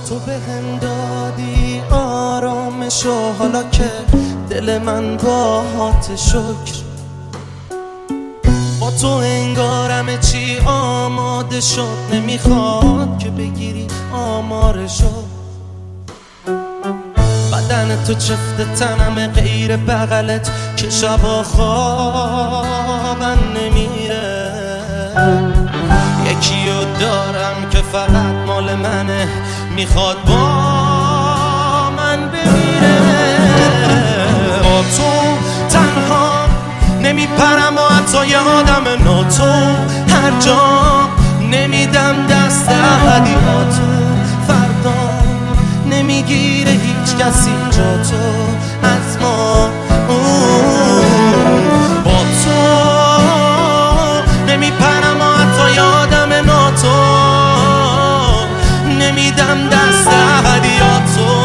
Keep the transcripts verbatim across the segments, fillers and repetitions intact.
تو به هم دادی آرامشو، حالا که دل من باهات شکر. با تو انگارم چی آماده شد، نمیخواد که بگیری آمارشو. بدن تو چفت تنم غیر بغلت که شبا خوابم نمیره. یکیو دارم که فقط مال منه، میخواد با من بمیره. با تو تنها نمیپرم و حتی یه آدم ناتو، هر جا نمیدم دست هدیهاتو. فردا نمیگیره هیچ کسی جا تو از ما. با تو نمیپرم و حتی یه آدم ناتو، نمیدم دست هدیهاتو.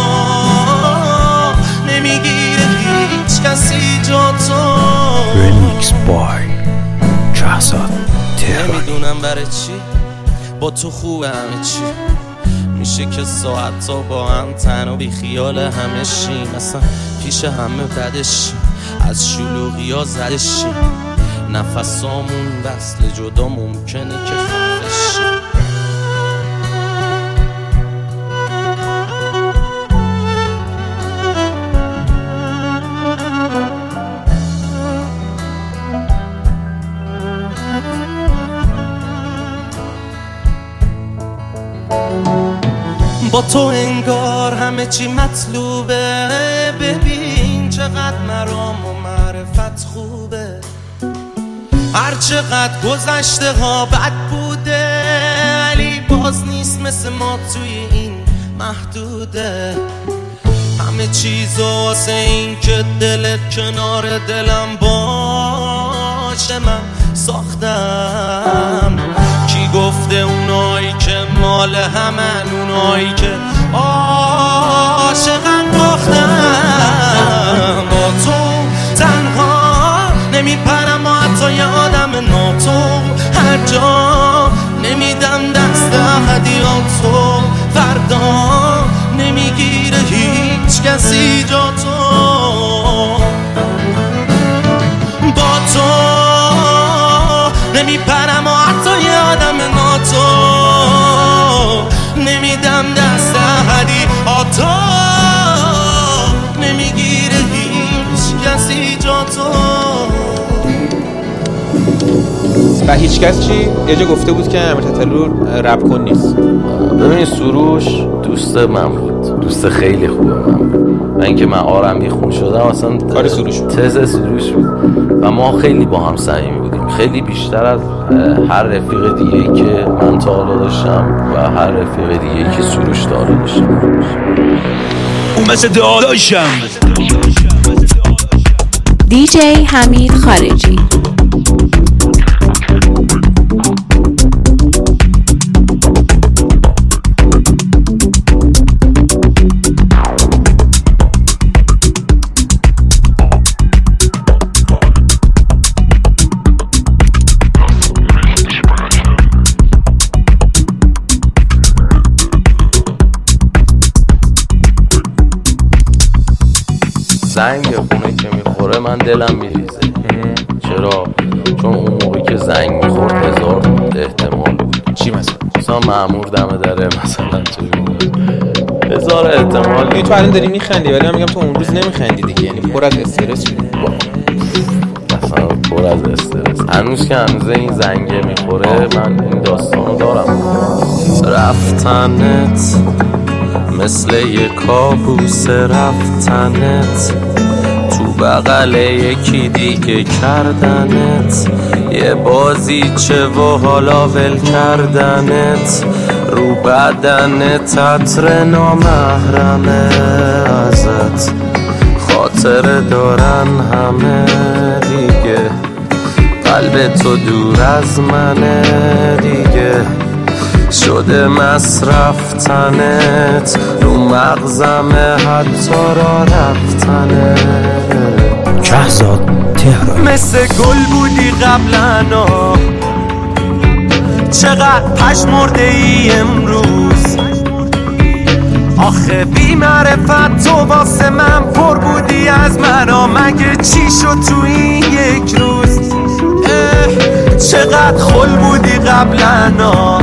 نمیگیره هیچ کسی جا تو. Remix boy جهزاد تهرانی. نمیدونم برای چی با تو خوبه همه چی، میشه که ساعت تا با هم تن و بی خیال همه شیم. اصلا پیش همه بدشیم، از شلوغی ها زدشیم. نفسامون وصل جدا ممکنه که خفشیم. با تو انگار همه چی مطلوبه. ببین چقدر مرام و معرفت خوبه. هر چقدر گذشته ها بد بوده، ولی باز نیست مثل ما توی این محدوده. همه چیز واسه این که دلت کنار دلم باشه من ساختم. کی گفته اونایی که مال همن، اونایی که عاشقن باختم. با تو تنها نمیپرم و حتی یه آدم ناتو، هر جا نمیدم دست هدیهاتو. فردا نمیگیره هیچ کسی جا تو. با تو نمیپرم و حتی یه آدم ناتو، نمیدم دست هدیهاتو. نمیگیره هیچ کسی جا تو. و هیچ کس چی؟ یه جا گفته بود که امیر تتلو رپ کن نیست. ببینید سروش دوست من بود، دوست خیلی خوبه من بود. و اینکه من آرمی خون شدم اصلا کار سروش بود، تز سروش بود. و ما خیلی با هم صمیمی بودیم، خیلی بیشتر از هر رفیق دیگه‌ای که من تا حالا داشتم و هر رفیق دیگه‌ای که سروش تا حالا داشتم. اون مثل داداشم. دی جی حمید خارجی. زنگ خونه که میخوره من دلم میریزه. چرا؟ چون اون موقعی که زنگ میخورد هزار احتمال بود. چی مثلا؟ مثلا مأمور دم دره مثلا توی هزار احتمال. دیگه تو الان داری میخندی ولی من میگم تو اون روز نمیخندی دیگه، یعنی پر از استرس شدی. مثلا پر از استرس. هنوز که هنوز این زنگه میخوره من این داستانو دارم. رفتنت مثل یه کابوس، رفتنت تو بغل یکی دیگه کردنت، یه بازیچه و حالا ول کردنت، رو بدنت عطر نامحرمه ازت، خاطر دارن همه دیگه، قلب تو دور از منه دیگه، شده مصرف تنت، رو مغزمه حتی را رفتنت. جهزاد تهرانی. مثل گل بودی قبلنا، چقدر پشمرده ای امروز، آخه بی معرفت تو واسه من پر بودی از منو، مگه چی شد تو این یک روز؟ چقدر خل بودی قبلا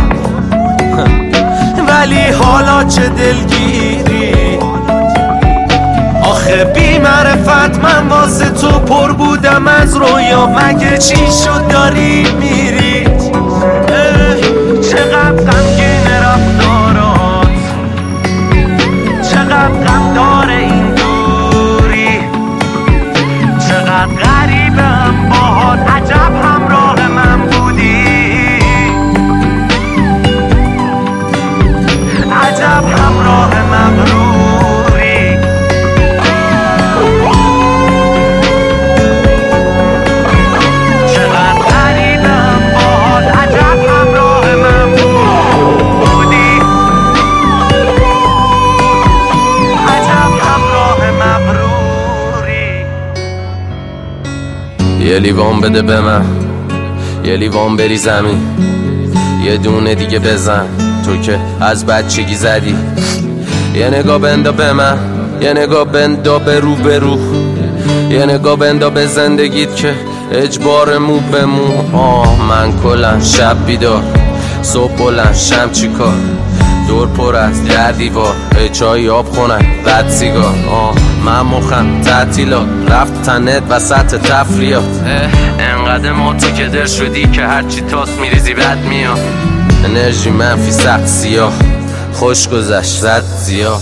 ولی حالا چه دلگیری. آخه بی معرفت من واسه تو پر بودم از رویا، مگه چی شد داری میری؟ چقدر غمگین رفتارات، چقدر غم داره این دوری، چقدر غریبم باهات، عجب همراه من بودی، عجب همراه مغروری. چقدر غریبم باهات، عجب همراه من بودی، عجب همراه مغروری. یه لیوان بده به من، یه لیوان بری زمین، یه دونه دیگه بزن تو که از بچگی زدی. یه نگاه بندا به من، یه نگاه بندا به رو به رو، یه نگاه بندا به زندگیت که اجبار مو به مو. آه من کلن شب بیدار، صبح بلند شم چی کار، دور پر از در دیوار، ای چای آب خونک بد سیگار. آه من مخم تعطیلات، رفت تنت وسط تفریات، انقدر ما تو که در شدی که هرچی تاس میریزی بد میاد. انرژی منفی سخت سیاه، خوش گذشت رد زیاه.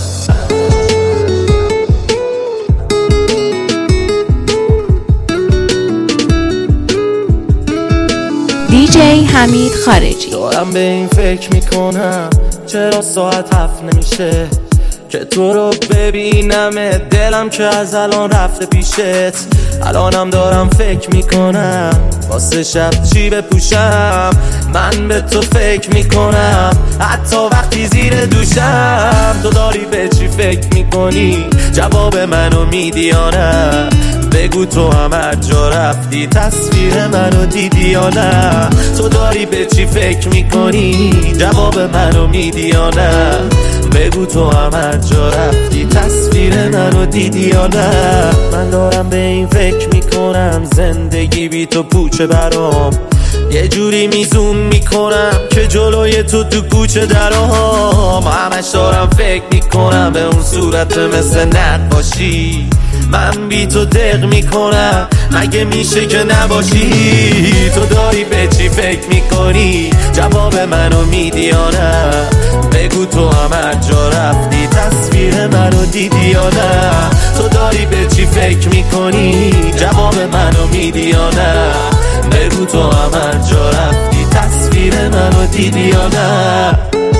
دی جی حمید خارجی. دارم به این فکر میکنم چرا ساعت هفت نمیشه که تو رو ببینم، دلم که از الان رفته پیشت. الانم دارم فکر میکنم واسه شب چی بپوشم، من به تو فکر میکنم حتی وقتی زیر دوشم. تو داری به چی فکر میکنی؟ جواب منو میدی یا نه؟ بگو تو هم هر جا رفتی تصویر منو دیدی یا نه؟ تو داری به چی فکر میکنی؟ جواب منو میدی یا نه؟ بگو تو هم هر جا رفتی تصویر منو دیدی یا نه؟ من دارم به این فکر میکنم زندگی بی تو پوچه برام، یه جوری میزوم میکنم که جلوی تو تو کوچه درام. همش دارم فکر میکنم به اون صورت مثل نقاشی، من بی تو دق میکنم مگه میشه که نباشی؟ تو داری به چی فکر میکنی؟ جواب منو میدی یا نه؟ بگو تو هم هر جا رفتی تصویر منو دیدی یا نه؟ تو داری به چی فکر میکنی؟ جواب منو میدی یا نه؟ بگو تو هم هر جا رفتی تصویر منو دیدی یا نه؟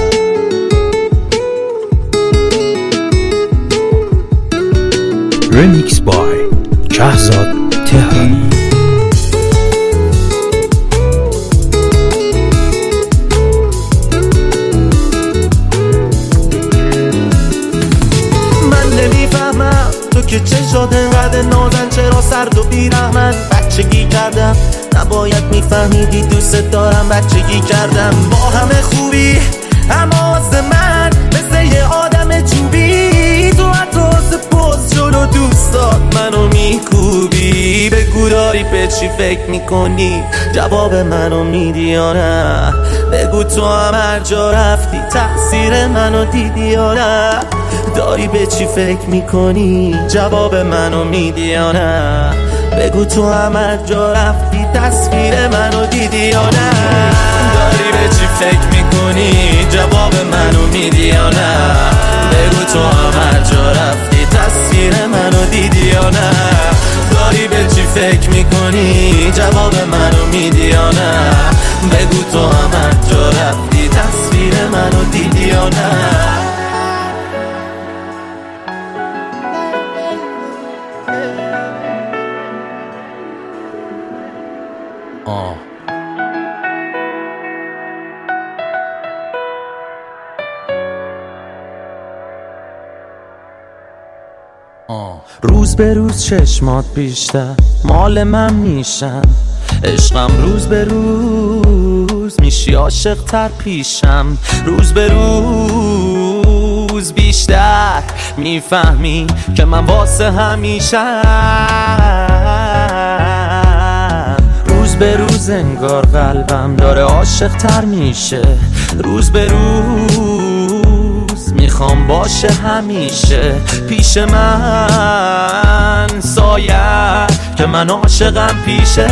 Remix by شهزاد تهرانی. من نمیفهمم تو که چه شد انقدر نازن، چرا سرد و بیرحمن؟ بچگی کردم نباید میفهمیدی دوست دارم، بچگی کردم با همه خوبی اما واسه من مثل یه آدم چوبی، تو حتی پوز جلو دوستات منو میکوبی. بگو داری به چی فکر میکنی؟ جواب منو میدی یا نه؟ بگو تو هم هر جا رفتی تأثیر منو دیدی یا نه؟ داری به چی فکر میکنی؟ جواب منو میدی یا نه؟ بگو تو هم هر جا رفتی تصویر منو دیدی یا نه؟ داری به چی فکر میکنی؟ جواب منو میدی یا نه؟ بگو تو هم هر جا رفتی تصویر منو دیدی یا نه؟ داری به چی فکر میکنی؟ جواب منو میدی یا نه؟ بگو تو هم هر جا رفتی تصویر منو دیدی یا نه؟ آه آه. روز به روز چشمات بیشتر مال من میشن، عشقم روز به روز میشی عاشق تر پیشم، روز به روز روز بیشتر میفهمی که من واسه همیشه روز به روز انگار قلبم داره عاشق تر میشه روز به روز میخوام باشه همیشه پیش من سایه که من عاشقم پیشه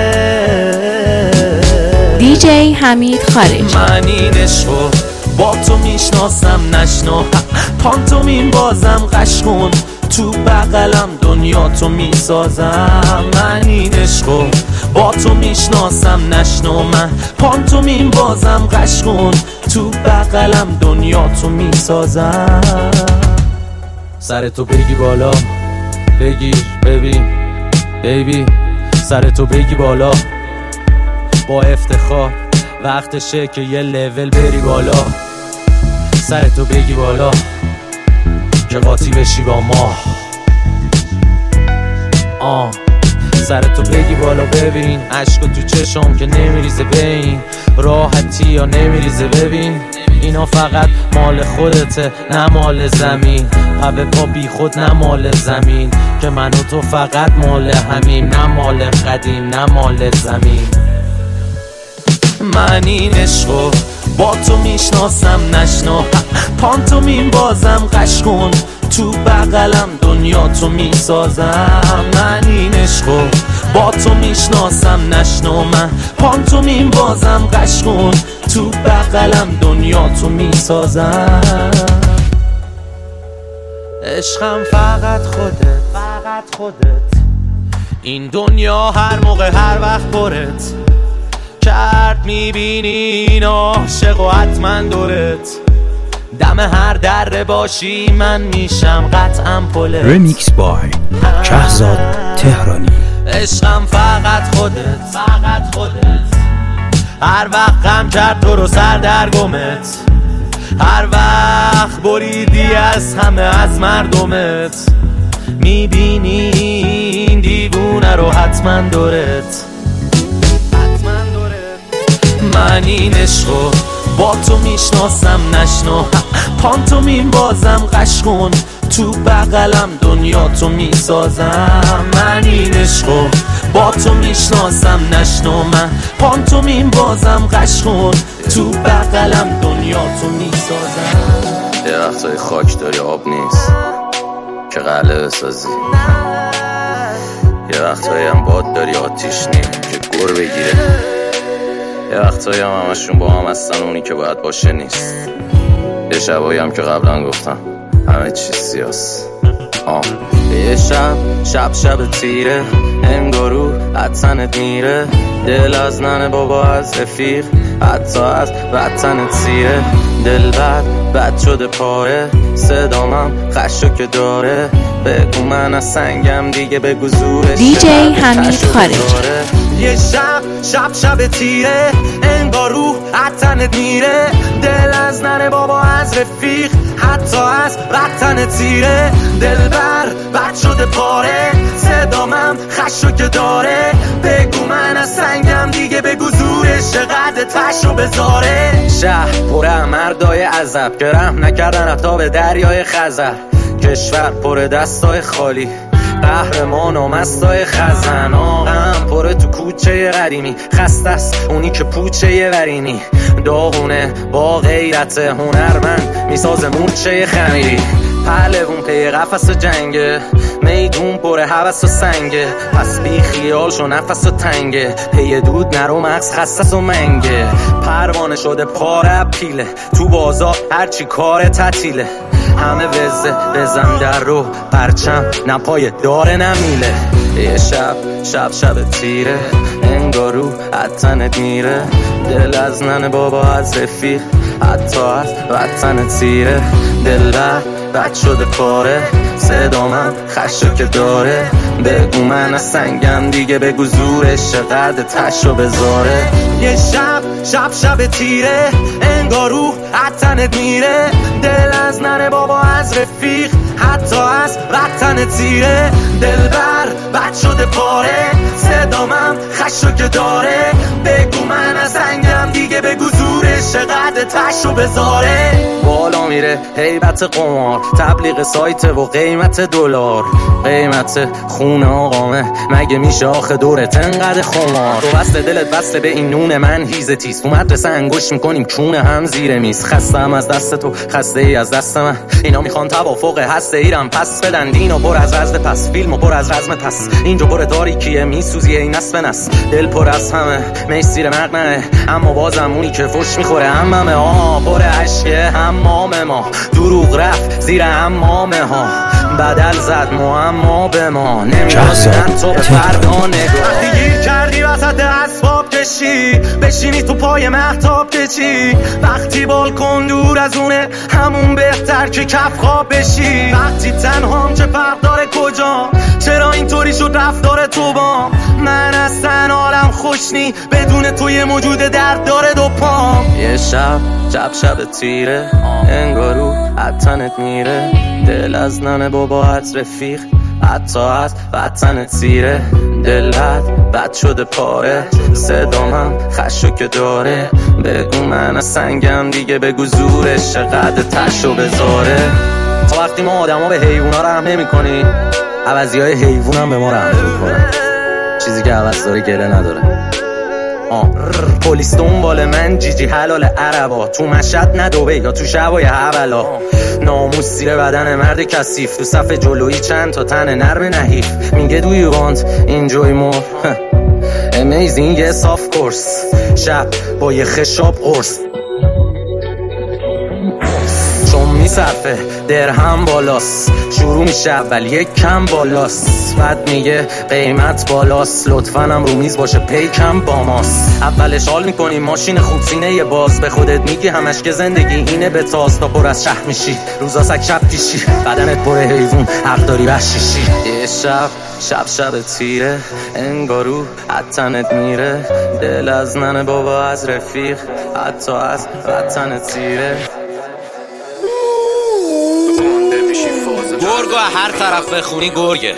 دیجی حمید خارجی. من این عشقو با تو میشناسم نشنا پانتومین بازم قش کن تو بغلم دنیا تو میسازم من این عشقو با تو میشناسم نشنا من پانتومین بازم قش کن تو بغلم دنیا تو میسازم سرتو بگی بالا بگیر ببین بیبی سرتو بگی بالا با افتخار وقتشه که یه لول بری بالا سرتو بگی بالا که قاطی بشی با ما آه سرتو بگی بالا ببین عشقو تو چشم که نمیریزه بین راحتی یا نمیریزه ببین اینا فقط مال خودته نه مال زمین پا پا بی خود نه مال زمین که من و تو فقط مال همین نه مال قدیم نه مال زمین من این عشقو با تو میشناسم نشنا پانتومین بازم قش کن تو بغلم دنیا تو میسازم من این عشقو با تو میشناسم نشنا من پانتومین بازم قش کن تو بغلم دنیا تو میسازم عشقم فقط خودت فقط خودت این دنیا هر موقع هر وقت پرت کرد میبینی این عاشق و حتما دورت دم هر دره باشی من میشم قطعا پلت رمیکس بای کهزاد تهرانی عشقم فقط خودت فقط خودت هر وقت غم کرد تو رو سر در گمت هر وقت بریدی از همه از مردمت میبینی این دیوونه رو حتما دورت من این عشقو با تو میشناسم نشنا پانتومین بازم قش کن تو بغلم دنیا تو میسازم من این عشقو با تو میشناسم نشنا من پانتومین بازم قش کن تو بغلم دنیا تو میسازم یه وقتای خاک داری آب نیست که قلعه بسازی یه وقتایی هم باد داری آتیش نیم که گر بگیره یه وقتایی هم همشون با هم هستن اونی که باید باشه نیست یه شبایی هم که قبلا گفتم همه چیز سیاست آم. یه شب شب شب تیره انگارو حتنت میره دل از ننه بابا از رفیق حتی از وطنت سیره دل بد بد شده پاره صدامم خشو که داره بگو من از سنگم دیگه بگو زورش دیجی حمید خارجی یه شب شب شب تیره انگار روح حتنت میره دل از ننه بابا از رفیق حتی از وطنت سیره دل بر بد شده پاره صدامم خشو که داره بگو من از سنگم دیگه بگو زورش چقدر تشو بذاره شهر پر مردای عذب که رحم نکردن حتی به دریای خزر کشور پر دستای خالی قهرمان و مستای خزن آقم پره تو کوچه قدیمی خسته است اونی که پوچه ورینی داغونه با غیرت هنرمند میسازه مورچه خمیری پهلوون پی قفس جنگه میدون پره هوس و سنگه پس بی خیال شو نفس و تنگه پی دود نرو مغز خستس و منگه پروانه شده پاره پیله تو بازار هرچی کار تعطیله همه وزه بزن در رو پرچم نپای داره نمیله یه شب شب شب تیره انگارو حتنت میره دل از ننه بابا از رفیق حتی از وطنت سیره دل بر بد شده پاره صدامم خشو که داره بگو من از سنگم دیگه بگو زورش چقدر تشو بذاره یه شب شب شب تیره انگار روح حتنت میره دل از ننه بابا از رفیق حتی از وطن تیره. دلبر بد شده پاره، صدامم خشو که داره. بگو من از سنگم دیگه، بگو زورش قد تشو بذاره. بالا میره هیبت قمار، تبلیغ سایت و قیمت دلار. قیمت خون آقامه مگه میشه آخه دورت انقدر خمار؟ تو وصل دلت وصل به این نون من هیزه تیز. تو مدرسه انگوش میکنیم کونه هم زیر میز. خستم از دست تو، خسته ای از دست من. اینا میخوان توافق هسته ایرم پس بدن. دینو پر از رزد پس، فیلمو پر از رزم پس. اینجا پر تاریکیه میسوزی این نصف نس. دل پر از همه میسیر مقنعه، اما بازم اونی که فش میخوره هممه. آه پر عشقه حمام ما، دروغ رفت زیر حمامه ها. بدل زد معما به ما، نمیدونم تو به فردا نگاه. وقتی گیر کردی وسط اسباب کشی، بشینی تو پای مهتاب کشی. وقتی بالکن دور از اونه، همون بهتر که کف خواب بشی. وقتی تنهام چه فرق داره کجا، چرا اینطوری شد رفتار تو با من؟ اصلا حالم خوش نی بدون تو، یه موجود درد داره دو پام. یه شب شب شب تیره، انگارو حتنت میره. دل از ننه بابا رفیق، حتی از وطن تیره. دلت بد شده پاره، صدامم خشو که داره. بگو من از سنگم دیگه، بگو زورش قد تشو بذاره. تا وقتی ما آدم ها به حیوونا رحم نمی کنی، عوضی های حیوون هم به ما رحم نمی کنن. چیزی که عوض داره گله نداره. آه پلیس دنبال من، جیجی حلال عربا. تو مشهد ندوبه یا تو شبای حولا. ناموس زیر بدن مرد کثیف، تو صف جلویی چند تا تن نرم نحیف. میگه do you want enjoy more amazing yes of course. شب با یه خشاب قرص، چون میصرفه درهم بالاست. شروع میشه اول یک کم بالاست، بعد میگه قیمت بالاست. لطفاً هم رو میز باشه پیکم با ماست. اولش حال میکنی ماشین خوب سینه یه باز. به خودت میگی همش که زندگی اینه به تاز. تا پر از شهر میشی روزا سک شب پیشی، بدنت پر حیوون حق داری وحشیشی. یه شب شب شب تیره، انگارو حتنت میره. دل از ننه بابا از رفیق، حتی از وطن تیره. گرگو هر طرف بخونی گرگه،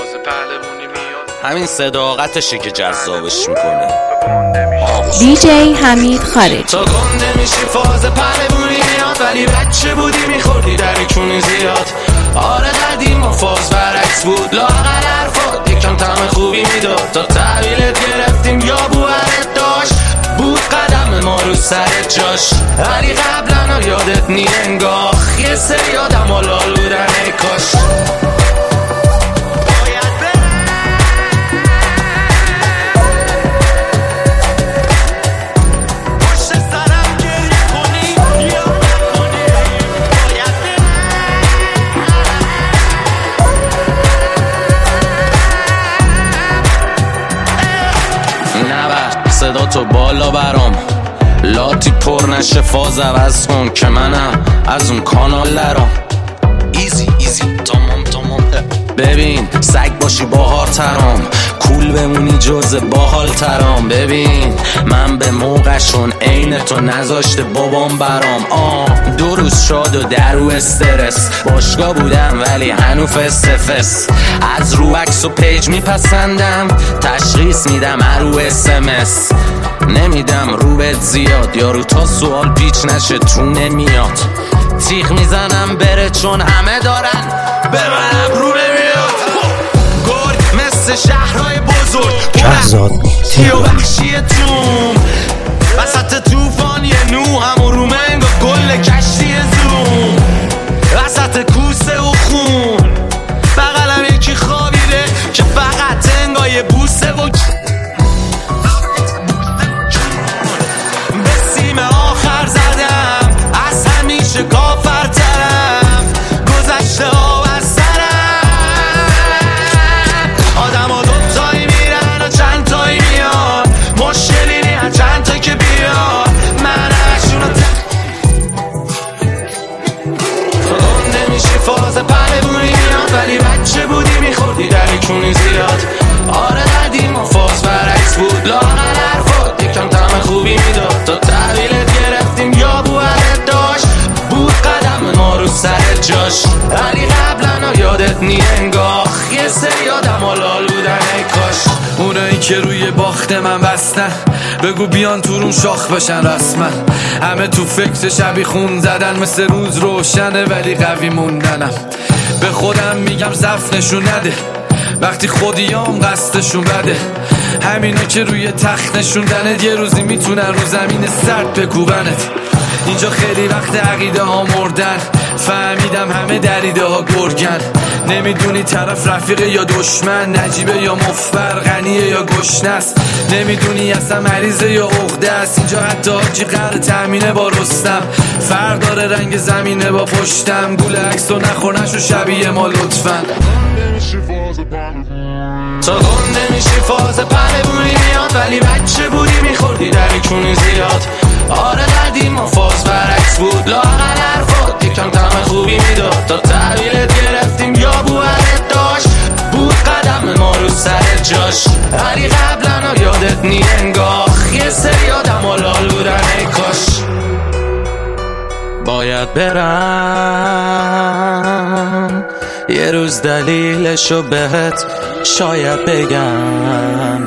همین صداقتشه که جذابش میکنه. دیجی حمید خارجی. تا گنده میشی فاز پهلوونی میاد، ولی بچه بودی میخوردی در کونی زیاد. آره دردیم و فاز برعکس بود، لاغر حرفات یکم طعم خوبی میداد. تا تحویلت گرفتیم یا بوهرت داشت، بود قدم ما رو سر جاش. ولی قبلا یادت نی انگاه، یه سری آدم ها لال بودن ای کاش. صدا تو بالا برام، لاتی پر نشه فاز عوض کن که منم از اون کانال لرام. ایزی ایزی تمام تمام. ببین سگ باشی باهار ترام، کول بمونی جز باحال ترام. ببین من به موقعشون عین تو نذاشته بابام برام. آه دو روز شاد و در رو استرس، باشگاه بودم ولی هنو فس فس. از رو عکس و پیج میپسندم، تشخیص میدم رو اس ام اس. نمیدم رو بهت زیاد، یارو تا سوال پیچ نشه تو نمیاد. تیغ میزنم بره چون همه دارن به منم رو نمیاد. گرگ مثل شهرهای بزرگ، کهزاد تیو وحشی توم وسط توفان یه نو هم و رومنگ و گل کشتی زوم. وسط کوسه و خون بغلم یکی خوابیده که فقط انگای بوسه و به سیم آخر زدم، از همیشه کافرترم. گذشته ها و سرم، آدم ها دوتایی میرن و چند تایی میان. مشکلی نیم چند تا که بیان، من اشون رو تو گنده میشی فاز پهلوونی میاد، ولی بچه بودی میخوردی در کونی زیاد. آره دردیم و فاز برعکس بود، لاغر حرفات یکم طعم خوبی میداد. تا تحویلت گرفتیم یا بوهرت داشت، بود قدم ما رو سر جاش. ولی قبلا یادت نی انگاه یه سری آدم آلال بودن ای کاش. اونایی که روی باخت من بستن بگو بیان تو روم شاخ باشن رسما. همه تو فکر شبی خون زدن مثل روز روشنه ولی قوی موندنم. به خودم میگم ضعف نشون نده وقتی خودیام قصدشون بده. همینا که روی تخت نشوندنت یه روزی میتونن رو زمین سرد بکوبنت. اینجا خیلی وقت عقیده ها مردن فهمیدم همه دریده ها گرگن. نمیدونی طرف رفیقه یا دشمن، نجیبه یا مفبر، غنیه یا گشنست. نمیدونی اصلا مریضه یا عقده است. اینجا حتی حاجی قرار تأمینه با رستم. فرداره رنگ زمینه با پشتم. گول عکس و نخور نشو شبیه ما لطفا. تا گنده میشی فاز پهلوونی میاد ولی بچه بودی میخوردی دری کونی زیاد. آره قدیم ما فاز برعکس بود لاغر حرفات یکم طعم خوبی میداد. تا تحویلت گرفتیم یا بوهرت داشت بود قدم ما رو سر جاش. ولی قبلا یادت نی انگاه یه سری آدم آلال بودن ای کاش. باید برم یه روز دلیلشو بهت شاید بگم.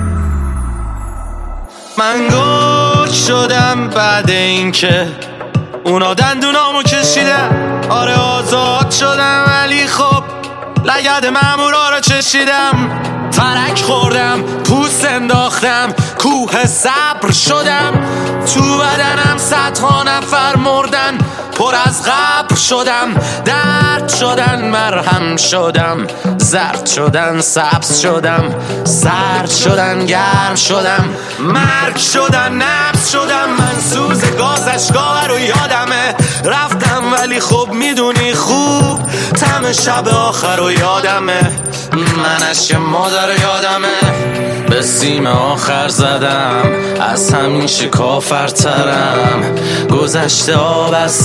من گل شدم بعد این که اونا دندونامو کشیدن. آره آزاد شدم ولی خب لگد مامورا رو چشیدم. ترک خوردم پوست انداختم کوه صبر شدم. تو بدنم صدها نفر مردن پر از قبر شدم. درد شدن مرهم شدم زرد شدن سبز شدم. سرد شدن گرم شدم مرگ شدن نبض شدم. من سوز گاز اشکا رو یادمه رفتم ولی خب میدونی خوب طعم شب آخر رو یادمه. من اشک مادر یادمه به سیم آخر زدم از همین شکافرترم گذشته آب از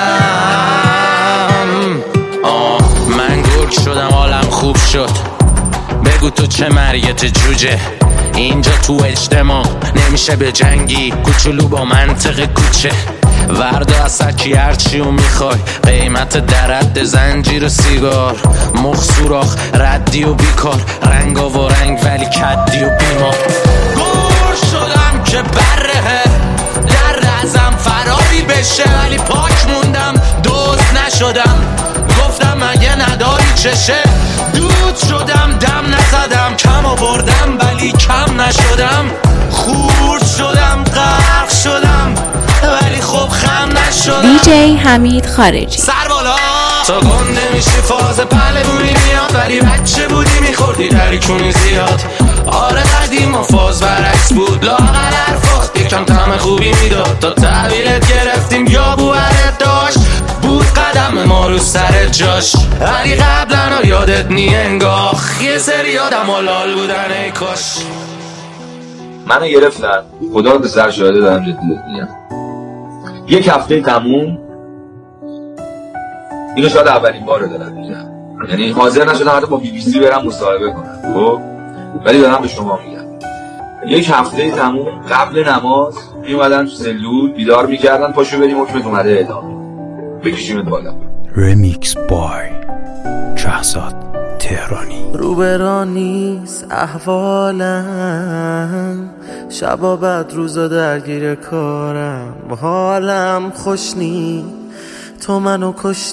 سرم. آه من گل شدم حالم خوب شد. بگو تو چه مریت جوجه اینجا تو اجتماع نمیشه به جنگی کوچولو با منطق کوچه. وردا از سکی هرچی و میخوای قیمت درد زنجیر و سیگار. مخ سوراخ ردی و بیکار رنگا و رنگ ولی کدی و بیمار. گور شدم که بره در ازم فراری بشه ولی پاک موندم دوست نشدم. گفتم مگه نداری چشه دود شدم دم نزدم کم آوردم ولی کم نشدم. خورد شدم غرق شدم ولی خب خم نشدم. دیجی حمید خارجی سر بالا تا گنده میشی فاز پهلوونی میاد ولی بچه بودی میخوردی دری کونی زیاد. آره قدیم ما فاز برعکس بود لاغر حرفات یکم طعم خوبی میداد. تا تحویلت گرفتیم یا بوهرت داشت بود قدم ما رو سر جاش. ولی قبلا یادت نی انگاه یه سری آدم آلال بودن ای کاش. منو گرفتن خدا رو به سر شاهده دارم جدی میگم. یک هفته تموم اینو شاید اولین باره دارم میگم. یعنی حاضر نشدم حتی با بی بی سی برم مصاحبه کنم خب ولی دارم به شما میگم. یک هفته تموم قبل نماز میومدن تو سلول بیدار میکردن پاشو بریم حکمت اومده اعلام بکشیمت بالا. رمیکس بای شهزاد تهرانی. روبرا نیست احوالم شبا بعد روزا درگیر کارم. حالم خوش نی تو منو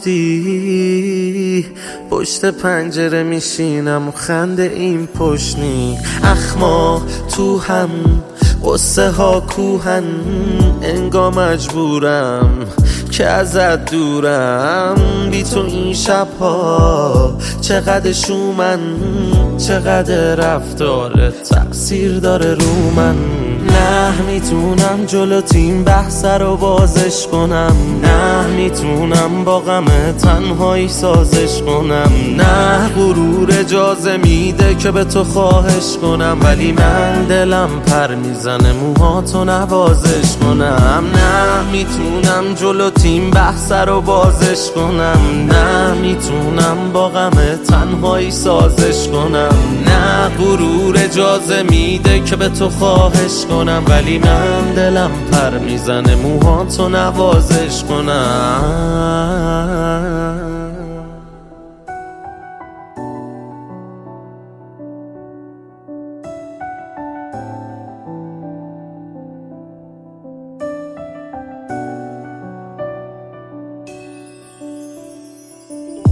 کشتی. پشت پنجره میشینم و خنده این پشنی. اخما تو هم قصه ها کوهن انگا مجبورم که ازت دورم. بی تو این شبها چقدر شومن چقدر رفتارت تأثیر داره رو من. نه میتونم جلو تیم بحث رو بازش کنم. نه میتونم با غم تنهایی سازش کنم. نه غرور اجازه میده که به تو خواهش کنم ولی من دلم پر میزنه موهاتو نوازش کنم. نه میتونم جلو تیم بحث رو بازش کنم. نه میتونم با غم تنهایی سازش کنم. نه غرور اجازه میده که به تو خواهش کنم ولی من دلم پر میزنه موهاتو نوازش کنم.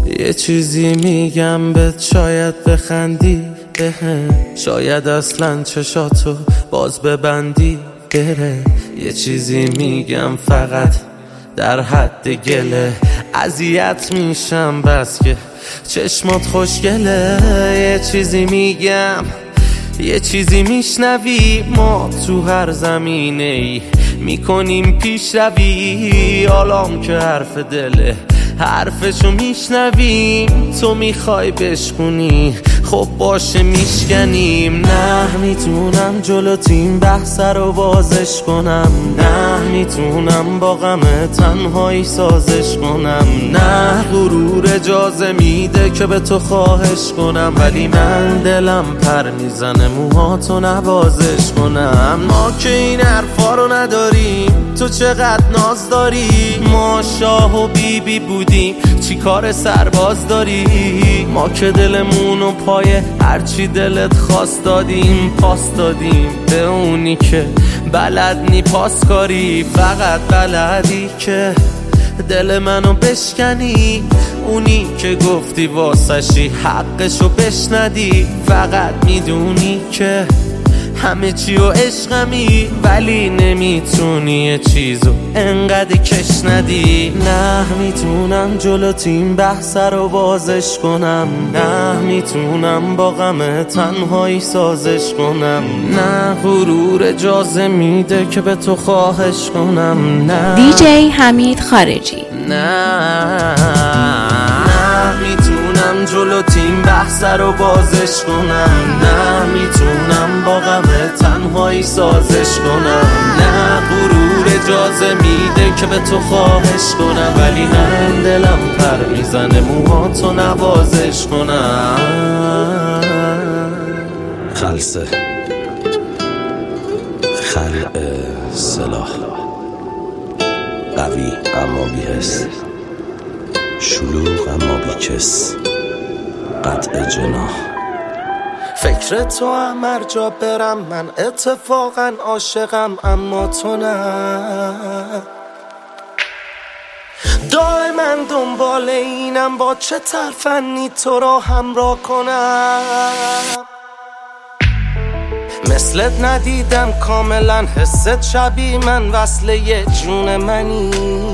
یه چیزی میگم بهت شاید بخندی بهم، شاید اصلا چشاتو باز ببندی بره. یه چیزی میگم فقط در حد گله، اذیت میشم بس که چشمات خوشگله. یه چیزی میگم یه چیزی میشنوی، ما تو هر زمینه ای میکنیم پیش روی. حالام که حرف دله حرفشو میشنویم، تو میخوای بشکنی خب باشه میشکنیم. نه میتونم جلو تیم بحث رو بازش کنم، نه میتونم با غم تنهایی سازش کنم. نه غرور اجازه میده که به تو خواهش کنم، ولی من دلم پر میزنه موهاتو نوازش کنم. ما که این حرفا رو نداریم، تو چقدر ناز داری. ما شاه و بیبی بی بودیم چی کار سرباز داری. ما که دلمونو پای هرچی دلت خواست دادیم، پاس دادیم به اونی که بلد نی پاس کاری. فقط بلدی که دل منو بشکنی، اونی که گفتی واسشی حقشو بشندی. فقط میدونی که همه چی و عشقمی، ولی نمیتونی یه چیزو انقدر کش ندی. نه میتونم جلو تیم بحث رو بازش کنم، نه میتونم با غم تنهایی سازش کنم. نه غرور اجازه میده که به تو خواهش کنم. نه دیجی حمید خارجی. نه نه میتونم جلو تیم بحث رو بازش کنم، نه میتونم با غم تنهایی سازش کنم. نه غرور اجازه میده که به تو خواهش کنم، ولی من دلم پر میزنه موهاتو نوازش کنم. خلصه خلق سلاح، قوی اما بی‌حس، شلوغ اما بی‌کس، قطع جناح. فکر تو هم هر جا برم من اتفاقا عاشقم، اما تو نه. دائما دنبال اینم با چه ترفنی تو را همراه کنم. مثلت ندیدم کاملا، حست شبیه من، وصل یه جون منی.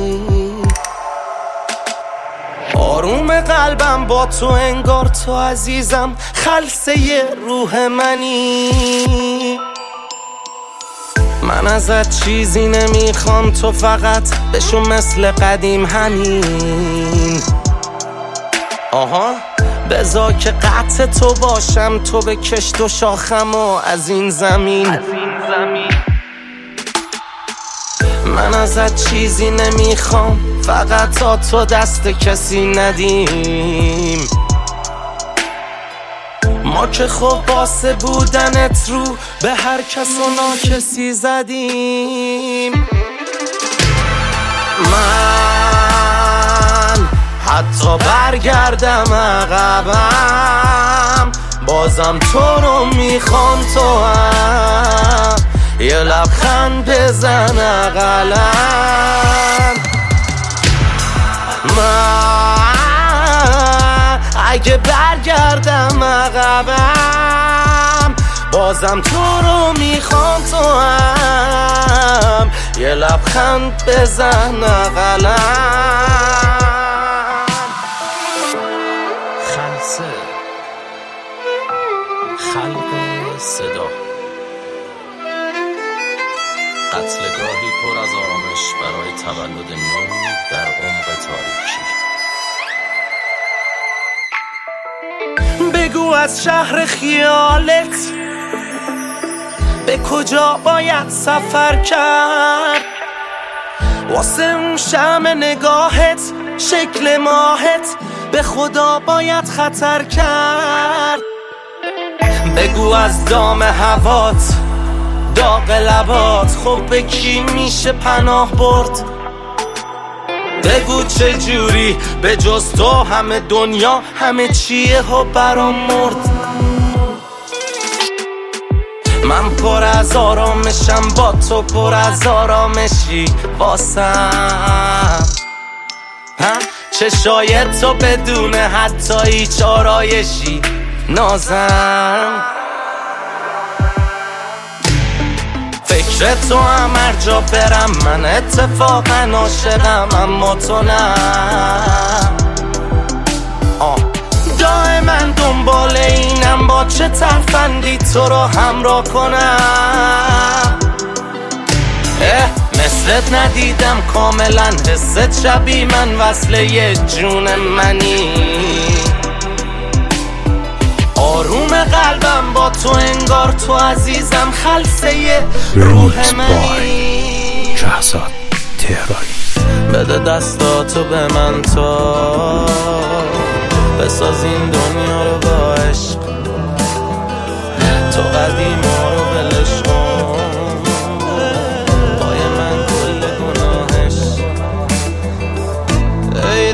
آروم قلبم با تو انگار تو عزیزم، خلصه یه روح منی. من ازت چیزی نمیخوام، تو فقط بشو مثل قدیم همین. آها بذار که قطع تو باشم، تو به کشت و شاخم و از این زمین, از این زمین. من ازت چیزی نمیخوام، فقط تا تو دست کسی ندیم. ما که خب واسه بودنت رو به هر کس و ناکسی زدیم. من حتی برگردم عقبم، بازم تو رو میخوام، تو هم یه لبخند بزن اقلم. من اگه برگردم عقبم، بازم تو رو میخوام، تو هم یه لبخند بزن اقلم. خلصه خلق صدا، قتلگاهی پر از آرامش برای تولد نور در عمق تاریکی. بگو از شهر خیالت به کجا باید سفر کرد، واسه اون شمع نگاهت، شکل ماهت، به خدا باید خطر کرد. بگو از دام هوات، داغ لبات، خب به کی میشه پناه برد؟ بگو چه جوری به جز تو همه دنیا همه چیه ها برام مرد. من پر از آرامشم، با تو پر از آرامشی واسم. چشای تو بدون حتی هیچ آرایشی نازم. فکر تو هم هر جا برم من اتفاقا عاشقم، اما تو نه. دائما دنبال اینم با چه ترفندی تو رو همراه کنم. اه مثلت ندیدم کاملا، حست شبیه من وصل یه جون منی. آروم قلبم با تو انگار تو عزیزم، خلصه روح منی. شهزاد تهرانی. بده دستاتو به من تا بساز این دنیا رو با عشق، تو قدیما رو بلش کن، پای من کل گناهش. عید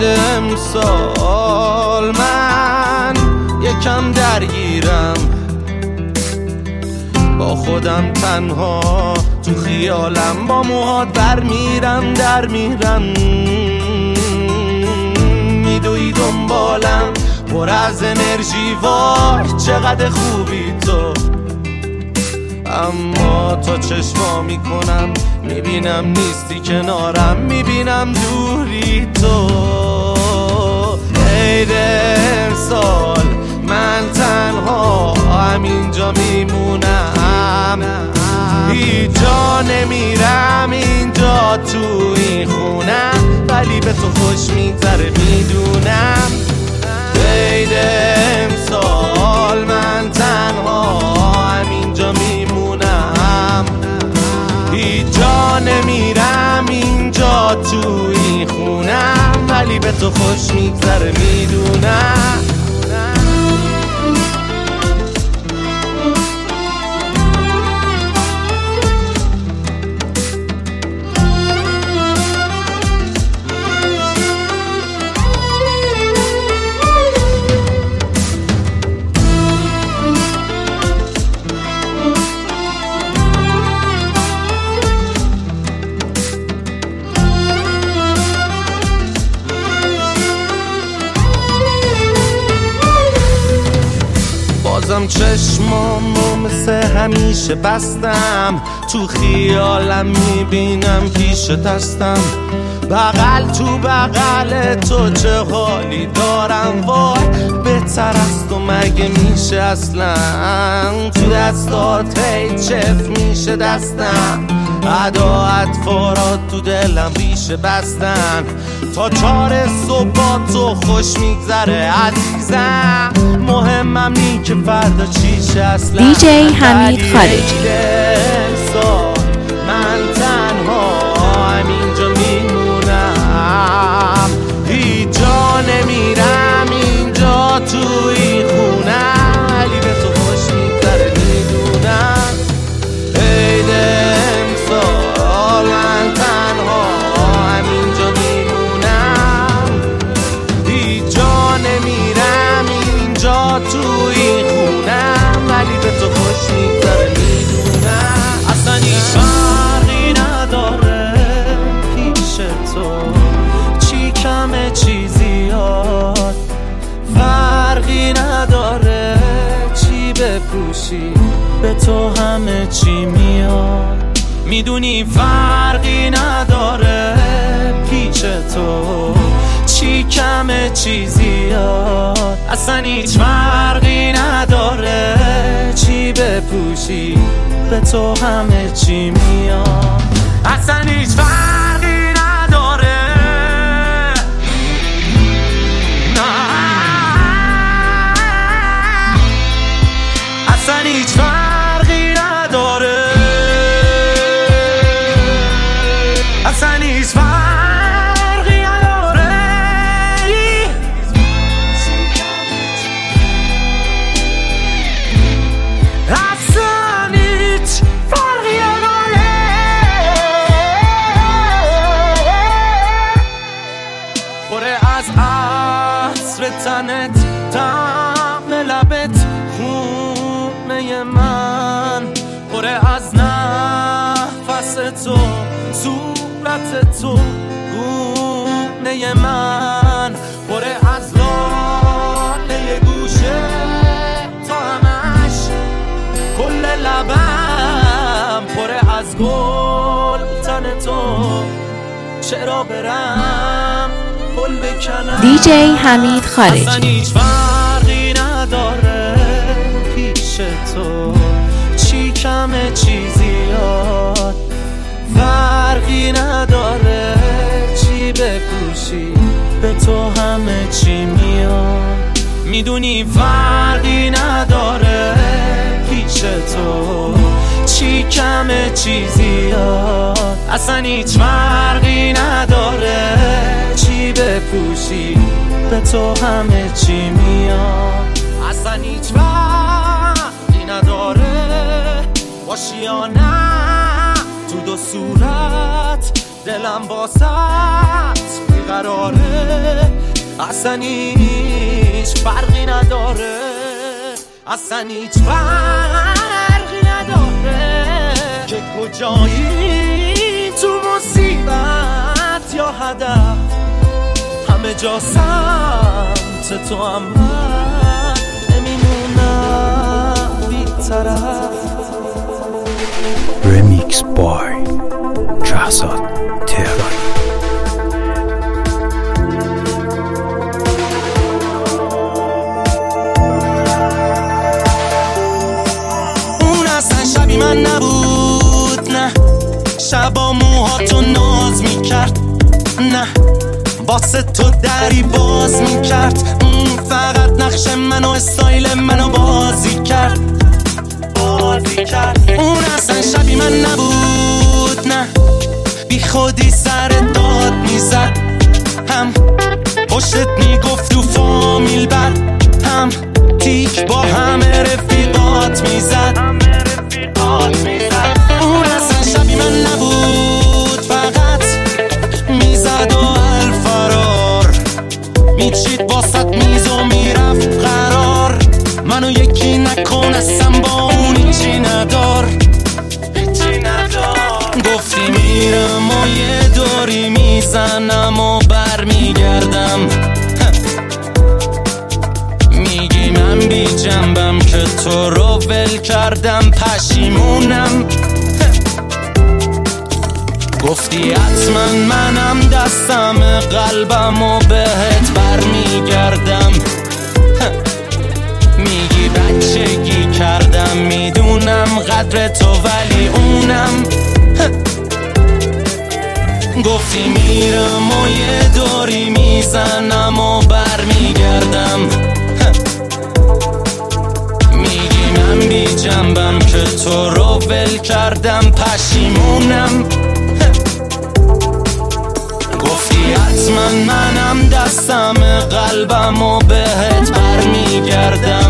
امسال من یکم درگیرم، با خودم تنها تو خیالم، با موهات بر میرم در میرم، میدوی دنبالم پر از انرژی. وای چقدر خوبی تو، اما تا چشما میکنم میبینم نیستی کنارم، میبینم دوری تو. عید امسال من تنها همینجا میمونم، هیچ جا نمیرم اینجا تو این خونم، ولی به تو خوش میگذره میدونم. عید امسال من تنها همینجا میمونم، هیچ جا نمیرم اینجا تو این خونم، ولی به تو خوش میگذره میدونم. بازم چشمامو مثل همیشه بستم، تو خیالم میبینم پیش دستم، بغل تو بغل تو چه حالی دارم. وای بهتر از تو مگه میشه اصلا، تو دستات هی چف میشه دستم، ادا اطفارات تو دلم ریشه بستن، تا چار صبح تو خوش میگذره عزیزم. مهمم نی که فردا چیشه اصلا. دی جی حمید خارجی. من تنها همینجا میمونم، هیچ جا نمیرم اینجا تو این خونم، ولی به تو خوش میگذره میدونم. عید امسال من تنها همینجا میمونم، هیچ جا نمیرم اینجا تو این خونم، ولی به تو خوش میگذره میدونم. اصلا هیچ فرقی نداره پیش تو، چی کمه چی زیاد، فرقی نداره چی بپوشی، به تو همه چی میاد. میدونی فرقی نداره پیش تو، چی کمه چی زیاد، اصلا هیچ فرقی نداره چی بپوشی، به تو همه چی میاد. اصلا هیچ فرقی نداره، نه اصلا هیچ فرقی نداره، اصلا هیچ فرقی نداره، اصلا هیچ فرقی نداره. پره از عطر تنت، طعم لبت، خونه من، پره از نفس تو، صورت تو، گونه من، چرا برم پل بکنم. دیجی حمید خارجی. اصلا هیچ فرقی نداره پیش تو چی کمه چی زیاد، فرقی نداره چی بپوشی به تو همه چی میاد. میدونی فرقی نداره پیش تو چی کمه چی زیاد، اصلا هیچ فرقی نداره چی بپوشی به تو همه چی میاد. اصلا هیچ فرقی نداره باشی یا نه تو دو صورت دلم باست بیقراره. اصلا هیچ فرقی نداره، اصلا هیچ فرقی نداره که کجایی تو مصیبت یا هدف، همه جا سمت تو هم من نمیمونم بی طرف. رمیکس بای شهزاد تهرانی. شبی من نبود، نه شبا موهاتو ناز میکرد، نه واسه تو دری باز میکرد، فقط نقش منو استایل منو بازی کرد بازی کرد. اون اصلا شبی من نبود، نه بی خودی سر داد میزد، هم پشتت میگفت تو فامیل بد، هم تیک با همه رفیقات میزد. اون اصلا شبی من نبود، فقط میزد و الفرار میچید واسط میز و میرفت قرار. منو یکی نکن اصلا با اون هیچی ندار هیچی ندار. گفتی میرم و یه دوری میزنم و بر میگردم، میگی من بی جنبم که تو رو ول کردم پشیمونم. گفتی حتما منم دستم قلبم و بهت بر میگردم، میگی بچگی کردم میدونم قدر تو ولی اونم. گفتی میرم و یه دوری میزنم و بر میگردم، میگی من بی جنبم که تو رو ول کردم پشیمونم. گفتی حتما منم دستم قلبم و بهت بر میگردم،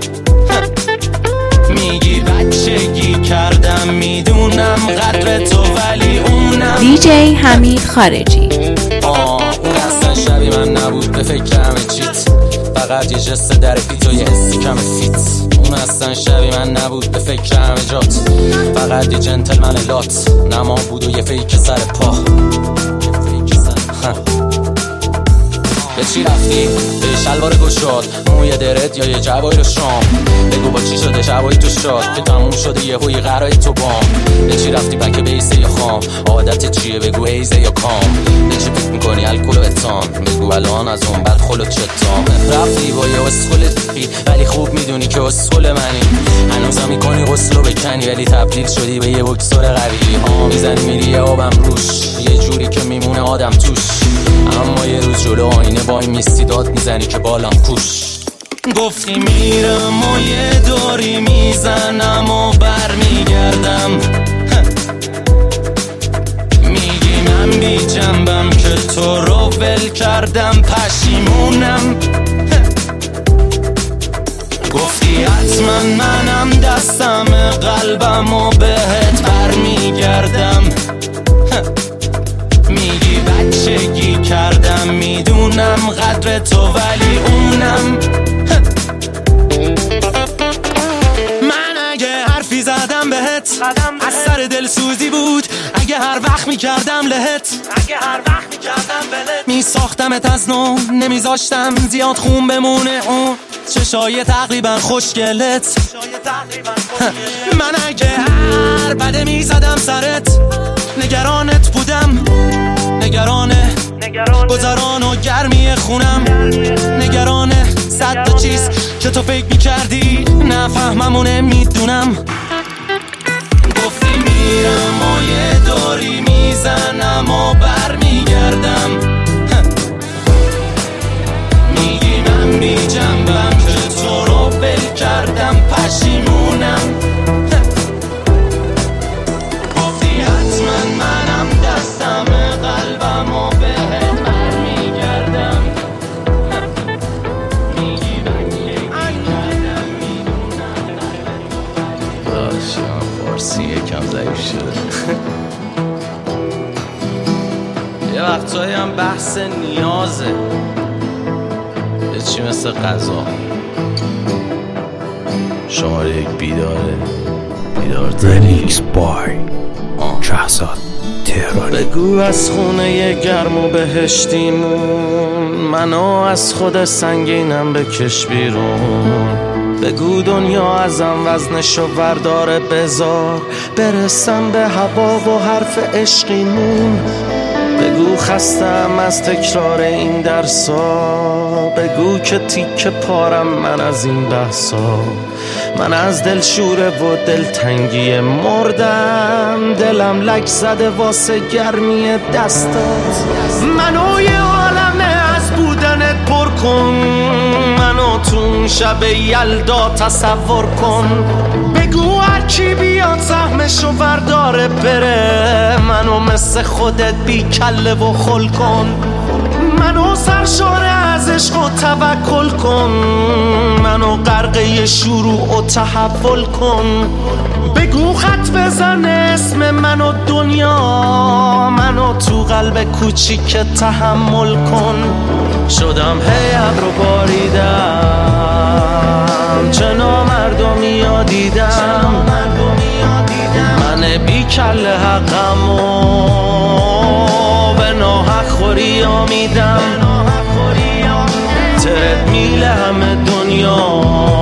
میگی بچگی کردم میدونم قدر تو ولی اونم. دیجی حمید خارجی. آه اون اصلا شبی من نبود به فکر همه چیت، فقط یه جست در پیت و یه حسی کم فیت. اون اصلا شبی من نبود به فکر همه جات، فقط یه جنتلمن لات نما بود و یه فیک سر پا. به چی رفتی؟ به شلوار گشاد موی درت یا یه جوای رو شام؟ بگو با چی شده جوای تو شاد که تموم شده یه هوی قرای تو بام؟ به چی رفتی بک بیسه یا خام؟ عادت چیه بگو هیزه یا کام؟ به چی فکر میکنی الکل و اتام؟ بگو الان از اون بعد خلوت چتام. رفتی با یه اسخول دیگی ولی خوب میدونی که اسخول منی، هنوزم میکنی غسلو بکنی ولی تبدیل شدی به یه بکسور قوی. ها میزنی میری یه آبم روش یه جوری که میمونه آدم توش، اما یه روز جلو آینه وای میستی داد میزنی که بالام کوش. گفتی میرم و یه دوری میزنم و بر میگردم، میگی من بی جنبم که تو رو ول کردم پشیمونم. گفتی حتما منم دستم قلبم و بهت بر میگردم، میگی بچگی کردم میدونم قدر تو ولی اونم. من اگه حرفی زدم بهت از سر دلسوزی بود، اگه هر وقت میکردم لهت اگه هر وقت میکردم بلت میساختمت از نو، نمیذاشتم زیاد خون بمونه اون چشای تقریبا خوشگلت. من اگه هر بده میزدم سرت، نگرانت بودم نگرانه گذران و گرمی خونم، نگرانه صد تا چیز که تو فکر میکردی نفهمم و نمیدونم. گفتی میرم و یه داری میزنم و بر میگردم، میگی من بی جنبم که تو رو بل کردم پشیمونم. گفتی حتما منم دستم قلبم و بهت بر میگردم، میگی من که کردم میدونم. داشتم فارسی یکم ضعیف شده. یه وقتایی هم بحث نیازه، یه چی مثل غذا. شماره یک بیداره، بیدار رمیکس بای شهزاد تهرانی. بگو از خونه گرم و بهشتیمون منو از خود سنگینم بکش بیرون. بگو دنیا ازم وزنشو ورداره بذار برسم به هوا و حرف عشقیمون. بگو خستم از تکرار این درسا، بگو که تیک پارم من از این بحثا. من از دل شوره و دلتنگی مردم، دلم لک زده واسه گرمی دستات. منو یه عالمه از بودنت پر کن، منو تو شب یلدا تصور کن. بگو هرکی بیاد سهمشو ورداره بره، منو مثل خودت بی کله و خل کن. منو سرشاره از عشق و توکل کن، منو غرقه شروع و تحول کن. بگو خط بزن اسم منو دنیا، منو تو قلب کوچیک تحمل کن. شدم هی ابرو باریدم، چه نامردمی ها دیدم، من بی کل حقم و به ناحق خوری آمیدم. ترد میل همه دنیا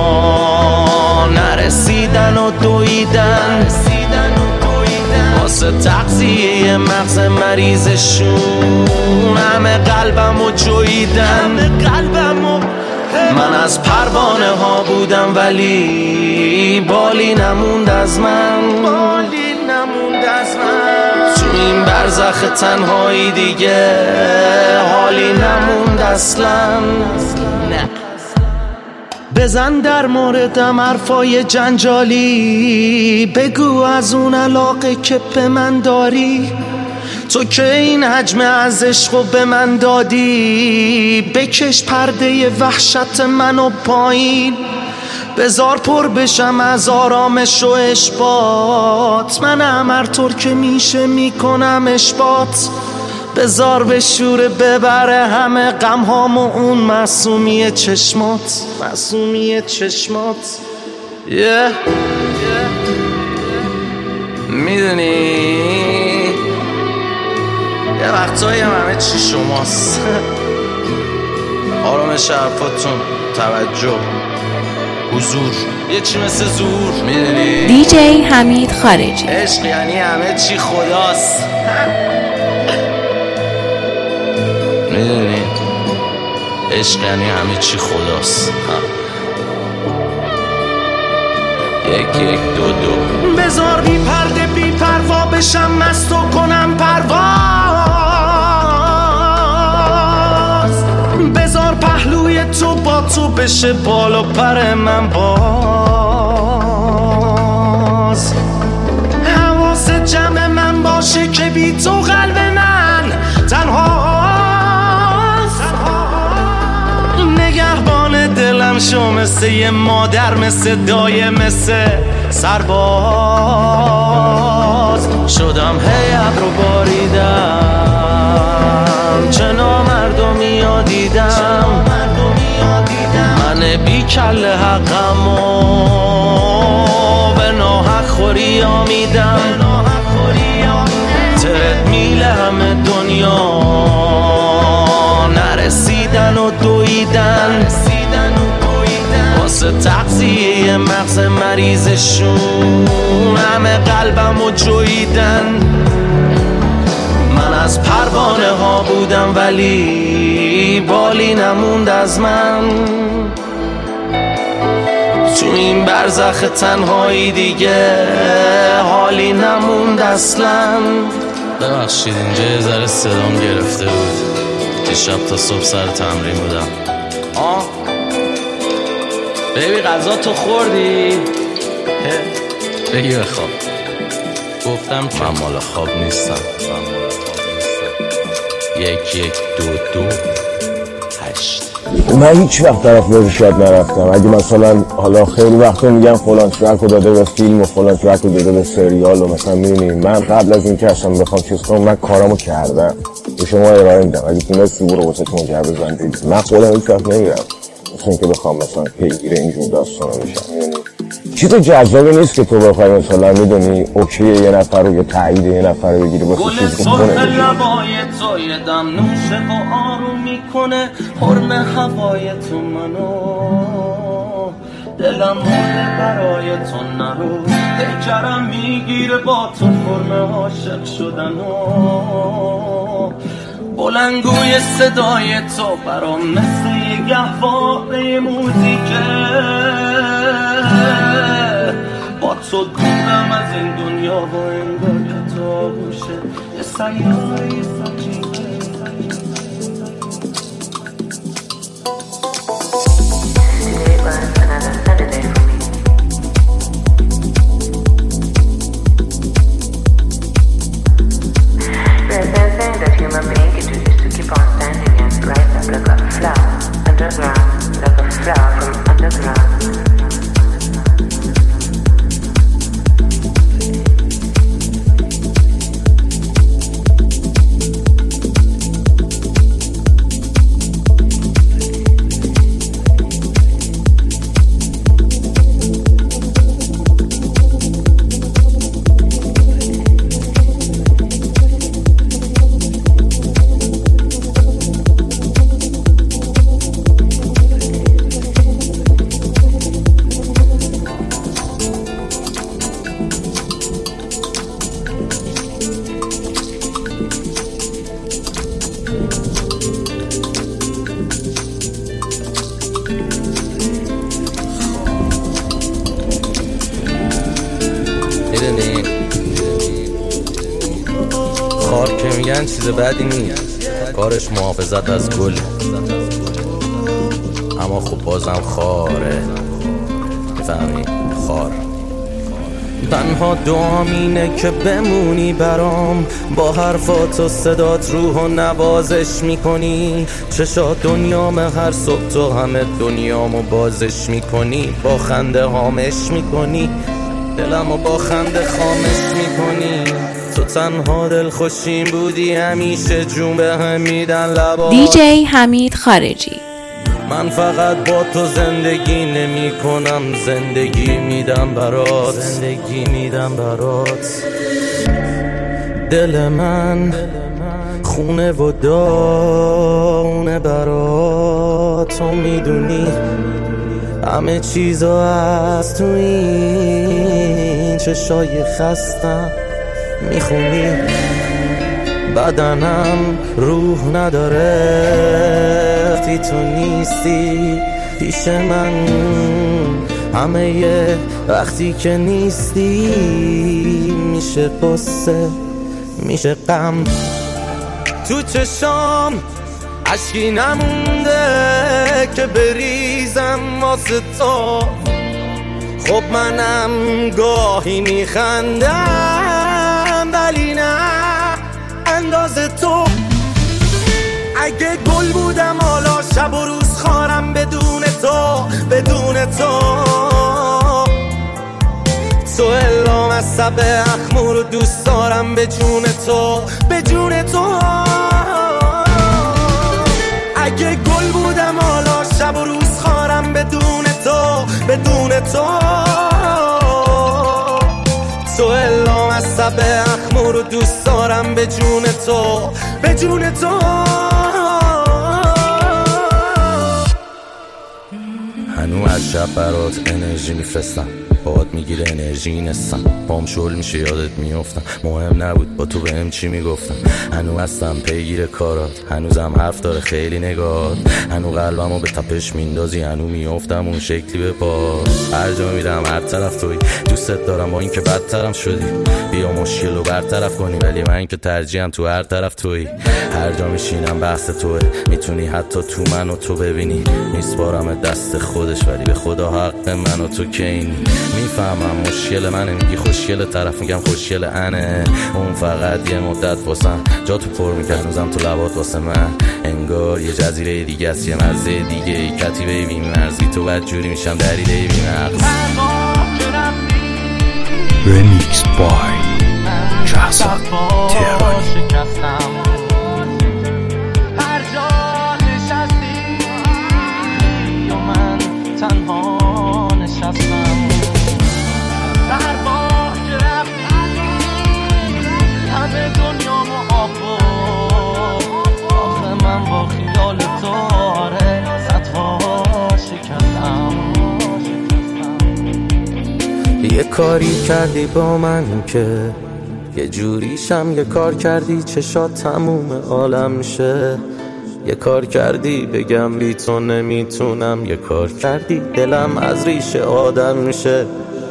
نرسیدن و دویدن، واسه تغذیه مغز مریضشون همه قلبم و جویدن. من از پروانه ها بودم ولی بالی نموند از من، تو این برزخ تنهایی دیگه حالی نموند اصلا. بزن در موردم حرفای جنجالی، بگو از اون علاقه که به من داری. تو که این حجم از عشقو به من دادی، بکش پرده وحشت منو پایین. بذار پر بشم از آرامش و اشباط، منم هر طور که میشه میکنم اشباط. بذار به شور ببره همه غم هام و اون معصومی چشمات، معصومی چشمات. yeah. yeah. میدونی یه وقتایی هم همه چی شماست. آرامش حرفاتون، توجه، حضور، یه چی مثل زور. میدونی دی جی حمید خارجی. عشق یعنی همه چی خداست. میدونی عشق یعنی همه چی خداست. یک یک دو دو. بذار بی پرده بی پروا بشم مست و کنم پرواز. بذار پهلوی تو با تو بشه بال و پر من باز. حواس جمع من باشه که بی تو قلب من تنهاست. نگهبان دلم شو مثل یه مادر، مثل دایه، مثل سرباز. شدم هی ابرو باریدم، چه نامردمی ها دیدم، من بی کل حقم و به ناحق خوری آمیدم. ترد میل همه دنیا نرسیدن و دویدن، واسه تغذیه مغز مریضشون همه قلبم و جویدن. من از پروانه ها بودم ولی بالی نموند از من، تو این برزخ تنهایی دیگه حالی نموند اصلا. ببخشید اینجا یه ذره صدام گرفته بود، دیشب تا صبح سر تمرین بودم. آه بیبی غذا تو خوردی؟ بگی بخواب. گفتم که من مال خواب نیستم، من مال خواب نیستم. یک یک دو دو هشت. من هیچ وقت طرف ارشاد نرفتم. اگه مثلا حالا خیلی وقتا میگن فلان ترک رو داده به فیلم و فلان ترک رو داده به سریال و مثلا میبینیم، من قبل از اینکه اصلا بخوام چیز کنم من کارامو کردم، به شما ارائه میدم. اگه تونستی برو واسه تو مجرد بزن. من خودم هیچ وقت نمیرم مثلا اینکه بخوام مثلا پیگیر اینجور داستانا بشم. چیز جذابی نیست که تو بخوای مثلا میدونی اوکی یه نفر رو یا تایید یه نفر رو بگیری بخواد چیز کنه. گل سرخ لبای تو یه دم نوشه و آروم میکنه، حرم هوای تو منو، دلم مونه برای تو نرو، پیکرم میگیره با تو فرم عاشق شدن و بلندگوی صدای تو برام مثل یه گهواره موزیکه، با تو دورم از این دنیا و انگار که تو آغوشه یه سیاره یه سجیده. خار که میگن چیز بدی نیست، کارش محافظت از گل، اما خب بازم خاره، میفهمی؟ خار. تنها دعام اینه که بمونی برام، با حرفات و صدات روح و نوازش میکنی، چشات دنیام هر صبح تو همه دنیامو بازش میکنی، با خنده هامش میکنی، دلمو با خنده خامش میکنی. تو تنها دل خوشیم بودی، همیشه جون به هم میدن لبات. دی جی حمید خارجی. من فقط با تو زندگی نمی کنم، زندگی میدم برات، زندگی میدم برات. دل من خونه و داونه برات، تو میدونی همه چیزا از تو این چشای خستم میخونی. بدنم روح نداره وقتی تو نیستی پیش من، همه یه وقتی که نیستی میشه قصه میشه غم. تو چشام عشقی نمونده که بریزم واسه تو، خب منم گاهی میخندم ولی نه اندازه تو. اگه گل بودم حالا شب و روز خارم بدون تو، بدون تو تو الا مصب اخمور رو دوست دارم به جون تو، به جون تو. اگه گل بودم حالا شب و روز خارم بدون تو، بدون تو تو الا مصب اخمور رو دوست دارم به جون تو، به جون تو. هنو از شب برات انرژی میفرستم، باهات میگیره انرژی نستم، پام شل میشه یادت میافتم. مهم نبود با تو بهم چی میگفتم، هنو هستم پیگیر کارات، هنوزم حرف داره خیلی نگات، هنو قلبمو به تپش میندازی، هنو میافتم اون شکلی به پا. هر جا میرم هر طرف توی، دوستت دارم با این که بدترم شدی، بیا مشکل رو برطرف کنی، ولی من که ترجیحم تو هر طرف توی. هر جا میشینم بحث توه، میتونی حتی تو منو تو ببینی، میسپارم دست خودش ولی به خدا حق من و تو که اینی. میفهمم مشکل منه، میگی خوشگل، طرف میگم خوشگل انه، اون فقط یه مدت واسم جا تو پر میکرد، هنوزم تو لبات واسه من انگار یه جزیره دیگه است، یه مرزه دیگه ای کتی بیبی مرزی تو بد جوری میشم دریده بی مغز. رمیکس بای جهزاد تهرانی. هر جا نشستی و من تنها نشستم، هر بار که رفتی همه دنیامو آب بود، آخه من با خیال تو آره صدها شکستم. یه کاری کردی با من که یه جوریشم، یه کار کردی چشات تموم عالم میشه، یه کار کردی بگم بی تو نمیتونم، یه کار کردی دلم از ریشه آدم میشه.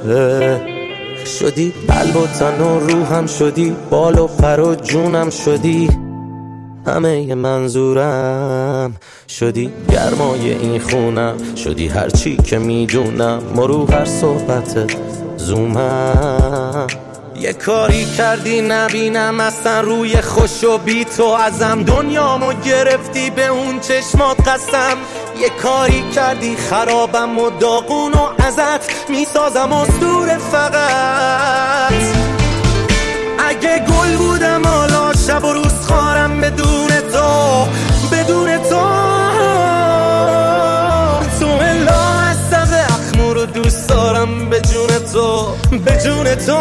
شدی قلب و تن و روحم شدی، بال و پر و جونم شدی، همه ی منظورم شدی، گرمای این خونم شدی، هرچی که میدونم مرو هر صحبتت زومم. یه کاری کردی نبینم اصلا روی خوش و بی تو ازم، دنیامو گرفتی به اون چشمات قسم. یه کاری کردی خرابم و داغون و ازت میسازم اسطوره فقط. اگه گل بودم حالا شب و روز خارم بدون تو، بدون تو تو الا عصب اخمو رو دوست دارم، به جون تو، به جون تو.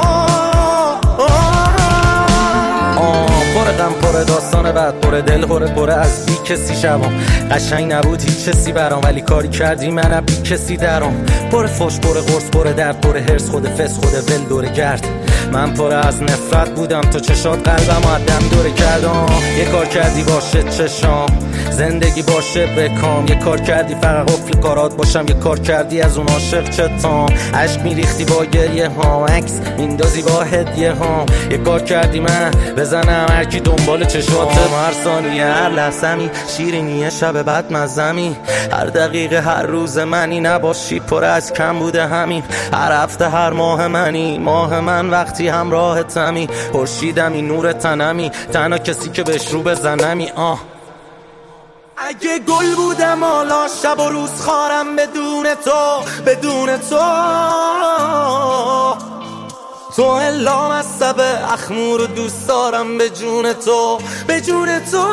پر غم پر داستان بعد، پر دل پر پر از بی کسی شبام، قشنگ نبود هیچ کسی برام، ولی کاری کردی من بی کسی درام. پر فوش پر قرص پر درد پر هرس، خود فس خود ول دور گرد، من پر از نفرت بودم، تو چشات قلبم آدم دوره کردم. یه کار کردی باشه چشام، زندگی باشه بکام، یه کار کردی فقط قفل کارات باشم، یه کار کردی از اون عاشق چتام، عشق میریختی با گریه ها، عکس میندازی با هدیه ها. یه کار کردی من بزنم هر کی دنبال چشاتم، هر ثانیه هر لحظه‌می شیرینیه شب بعد مزمی، هر دقیقه هر روز منی نباشی پر از کم بوده همین، هر هفته هر ماه منی، ماه من وقتی همراه تمی، خورشیدمی نور تنمی، تنها کسی که بهش رو بزنمی. آه اگه گل بودم حالا شب و روز خارم بدون تو، بدون تو تو الا مصب اخمو رو دوست دارم، به جون تو، به جون تو.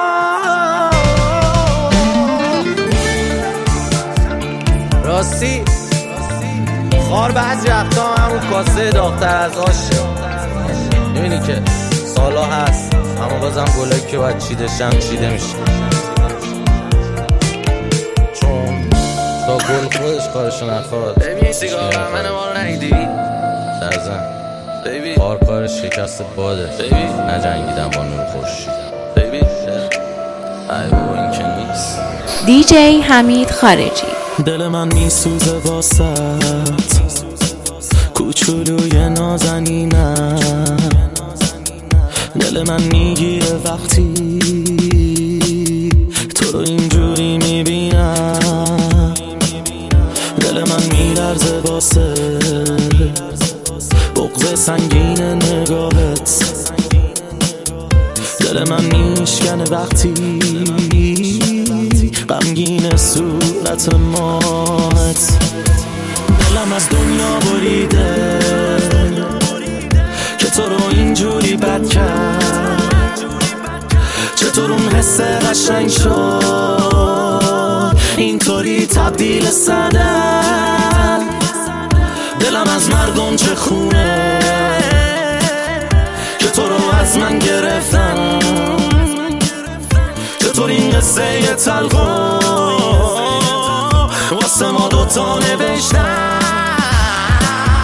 راستی خار بعضی وقتا همون کاسه داغ‌تر از آشه، میبینی که سالا هست اما بازم گلایی که باید چیده شم چیده میشه، چون تا گل خودش کارشو نخواد. ببین سیگار من ما رو نیدی در زن کار کارش شکست باده، نجنگیدم با نور خورشید. ببین ای بابا این که نیست. دیجی حمید خارجی. دل من میسوزه واسط کوچولوی نازنینم، دل من میگیره وقتی تو رو اینجوری میبینم، دل من میلرزه واسه بغض سنگین نگاهت، دل من میشکنه وقتی غمگین صورت ماهت، دلم از دنیا بریده که تو رو اینجوری بد کرد، چطور اون حس قشنگ شد اینطوری تبدیل صدم، دلم از مردم چه خونه که تو رو از من گرفتم، چطور این قصه تلخو واسه ما دوتا نوشتم.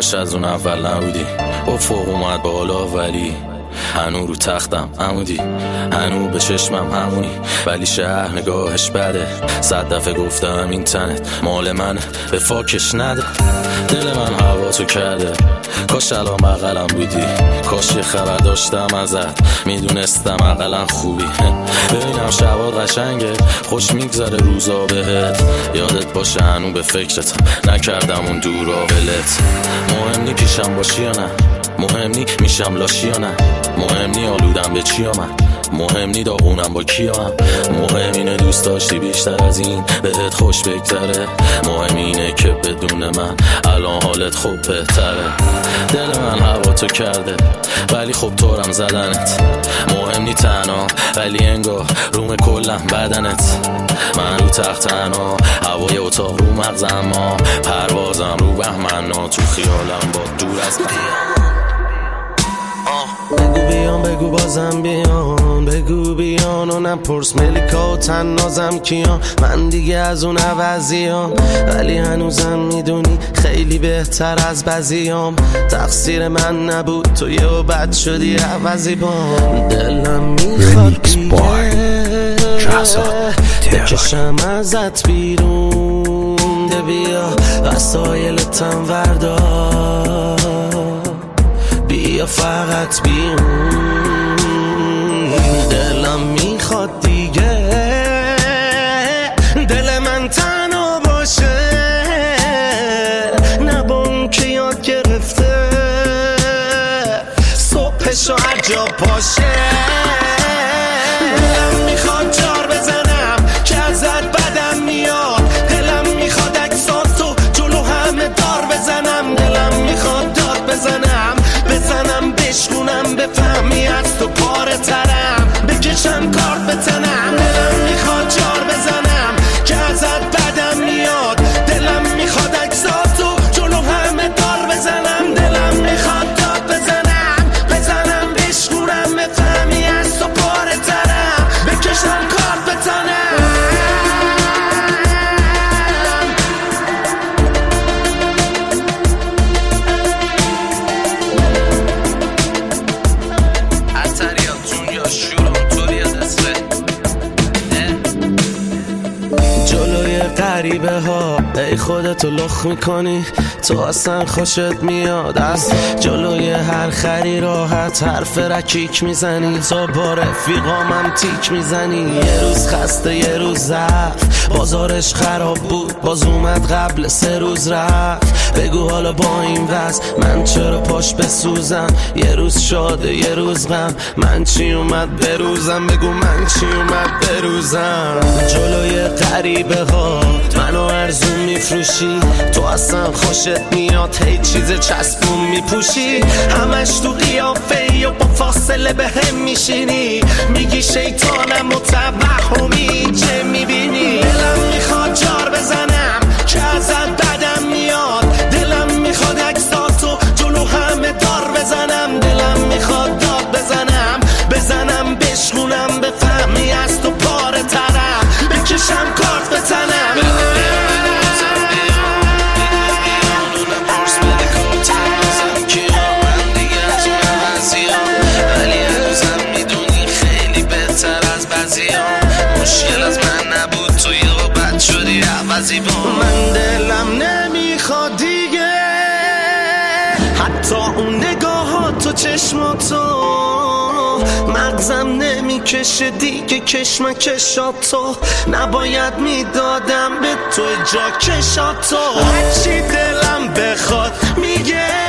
کاش از اون اول نبودی. افق اومد بالا ولی هنو رو تختم عمودی، هنو به چشمم همونی، ولی شهر نگاهش بده. صد دفعه گفتم این تنت مال منه، به فاکش نده. دل من هوا تو کرده، کاش الان بغلم بودی، کاش یه خبر داشتم ازت، میدونستم اقلا خوبی. ببینم شبات قشنگه، خوش میگذره روزا بهت، یادت باشه هنو به فکرتم، نکردم اون دورا ولت. مهم نی پیشم باشی یا نه، مهم نی میشم لاشی یا نه، مهم نی آلودم به چی من، مهم نی داغونم با کیام، مهم اینه دوست داشتی بیشتر از این بهت خوش بگذره، مهم اینه که بدون من الان حالت خوب بهتره. دل من هوا تو کرده ولی خب طورم زدنت، مهم نی تنها ولی انگار روم کلم بدنت. من رو تخت تنها، هوای اتاق رو مغزم، ما پروازم رو بهمنا، تو خیالم با دور از بگو بیان بگو بازم بیان، بگو بیان و نپرس ملیکا و تن نازم کیان. من دیگه از اون عوضیام ولی هنوزم میدونی خیلی بهتر از بعضیام. تقصیر من نبود تو یه و بد شدی عوضی بام. دلم میخواد دیگه بکشم ازت بیرون، ده بیا وسایلتم وردار، بیا فقط بیرون. دلم میخواد دیگه دل من تنها باشه، نبون که یاد گرفته صبحشو هر جا پاشه. دلم میخواد جار بزنم که ازت بدم میاد، دلم میخواد عکساتو جلو همه دار بزنم، دلم میخواد داد بزنم بزنم بشکونم بفهمی از تو پاره ترم، بکشم کارت بتنم. دلم میخواد جار بزنم که ازت بدم میاد، دلم میخواد عکساتو جلو همه دار بزنم، دلم میخواد داد بزنم بزنم بشکونم بفهمی از تو پاره ترم، بکشم کارت بتنم. جلوی غریبه ها ای خودتو لخ میکنی، تو اصلا خوشت میاد از جلوی هر خری راحت حرف رکیک میزنی، تو با رفیقامم تیک میزنی. یه روز خسته یه روز ضعف، بازارش خراب بود باز اومد قبل سه روز رفت. بگو حالا با این وضع من چرا پاش بسوزم، یه روز شاده یه روز غم، من چی اومد بروزم، بگو من چی اومد بروزم. جلوی غریبه ها منو ارزون میفروشی، تو اصلا خوشت میاد هی چیز چسبون میپوشی، همش تو قیافه و با فاصله به هم میشینی، میگی شیطانم و توهمی چه میبینی. دلم میخواد جار بزنم که ازت بدم میاد، دلم میخواد عکساتو جلو همه دار بزنم، دلم میخواد داد بزنم بزنم بشکونم بفهمی از تو پاره ترم، بکشم کارت بتنم. مشکل از من نبود تو یه و بد شدی عوضی با من. دلم نمیخواد دیگه حتی اون نگاهات و چشماتو، مغزم نمیکشه دیگه کشمکشاتو، نباید میدادم به تو جا کشاتو. هرچی دلم بخواد میگه